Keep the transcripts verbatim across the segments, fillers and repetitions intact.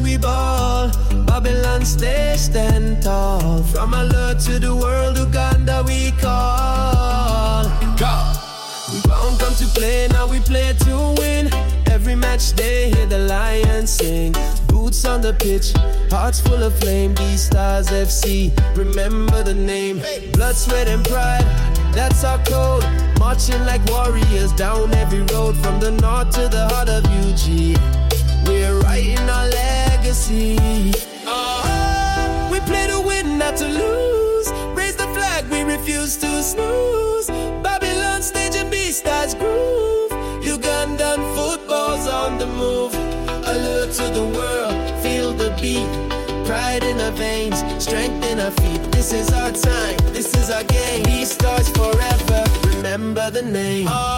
we ball. Babylon stay stand tall. From alert to the world, Uganda we call. Go! We bound come to play, now we play to win. Every match they hear the Lions sing. Boots on the pitch, hearts full of flame. B-Stars F C, remember the name. Blood, sweat and pride, that's our code. Marching like warriors down every road. From the north to the heart of U G, we're writing our legacy. Oh, we play to win, not to lose. Raise the flag, we refuse to snooze. Babylon stage and B-Stars groove. Ugandan football's on the move. Alert to the world, feel the beat. Pride in our veins, strength in our feet. This is our time, this is our game. B-Stars forever, remember the name. Oh.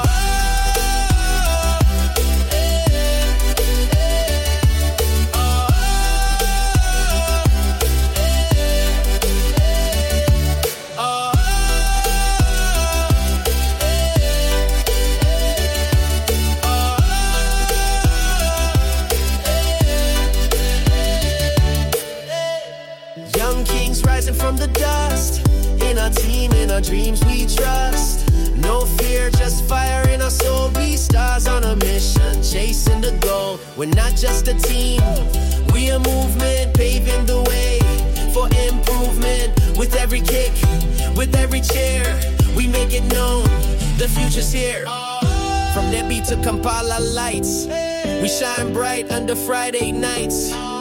From the dust, in our team, in our dreams we trust. No fear, just fire in our soul. We stars on a mission, chasing the goal. We're not just a team, we a movement, paving the way for improvement. With every kick, with every cheer, we make it known, the future's here. From Nebi to Kampala lights, we shine bright under Friday nights.